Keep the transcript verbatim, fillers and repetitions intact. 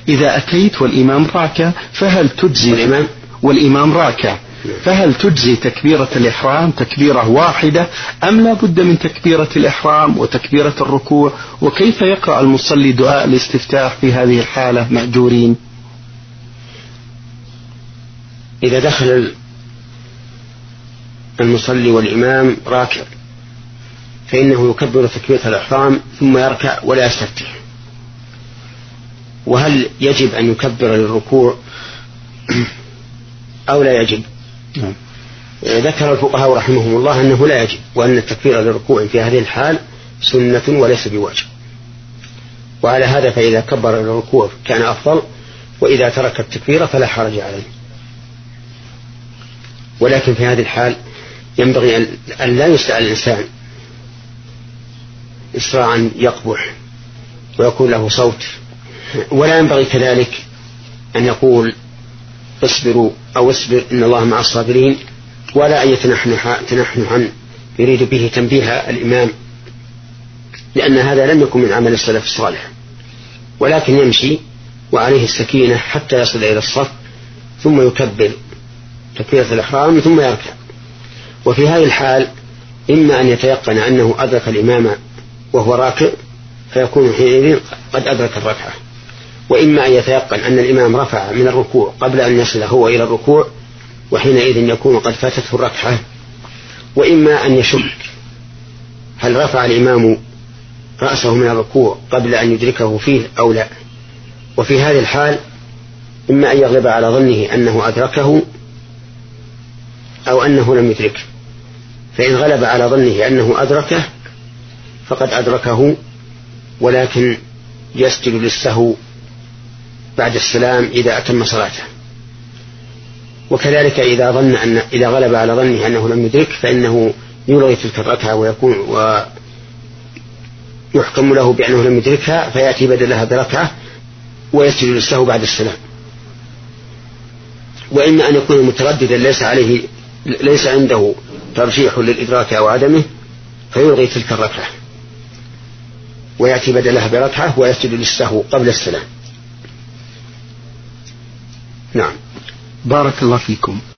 إذا أتيت والإمام راكع فهل تجزي والإمام والإمام راكع فهل تجزي تكبيرة الإحرام تكبيرة واحدة أم لا بد من تكبيرة الإحرام وتكبيرة الركوع؟ وكيف يقرأ المصلي دعاء الاستفتاح في هذه الحالة مأجورين؟ إذا دخل المصلي والإمام راكع فإنه يكبر تكبيرة الإحرام ثم يركع ولا يستفتح. وهل يجب أن يكبر للركوع أو لا يجب؟ ذكر الفقهاء رحمهم الله أنه لا يجب، وأن التكبير للركوع في هذه الحال سنة وليس بواجب. وعلى هذا فإذا كبر للركوع كان أفضل، وإذا ترك التكبير فلا حرج عليه. ولكن في هذه الحال ينبغي أن لا يسرع الإنسان إسراعا يقبح ويكون له صوت، ولا ينبغي كذلك أن يقول اصبروا أو اصبر إن الله مع الصابرين، ولا أن يتنحنح تنحنحا يريد به تنبيه الإمام، لأن هذا لم يكن من عمل السلف الصالح. ولكن يمشي وعليه السكينة حتى يصل إلى الصف ثم يكبر تكبيرة الإحرام ثم يركع. وفي هذه الحال إما أن يتيقن أنه أدرك الإمام وهو راكع فيكون حينئذ قد أدرك الركعة، وإما أن يتيقن أن الإمام رفع من الركوع قبل أن يصل هو إلى الركوع وحينئذ يكون قد فاتته الركعة، وإما أن يشك هل رفع الإمام رأسه من الركوع قبل أن يدركه فيه أو لا. وفي هذه الحال إما أن يغلب على ظنه أنه أدركه أو أنه لم يدركه، فإن غلب على ظنه أنه أدركه فقد أدركه، ولكن يسجد للسهو بعد السلام إذا أتم صلاته. وكذلك إذا ظن أن إذا غلب على ظنه أنه لم يدرك فإنه يلغي تلك الركعة ويكون ويحكم له بأنه لم يدركها فيأتي بدلها بركعة ويسجد للسهو بعد السلام. وإما أن يكون مترددا ليس عليه ليس عنده ترجيح للإدراك أو عدمه فيلغي تلك الركعة ويأتي بدلها بركعة ويسجد للسهو قبل السلام. نعم. بارك الله فيكم.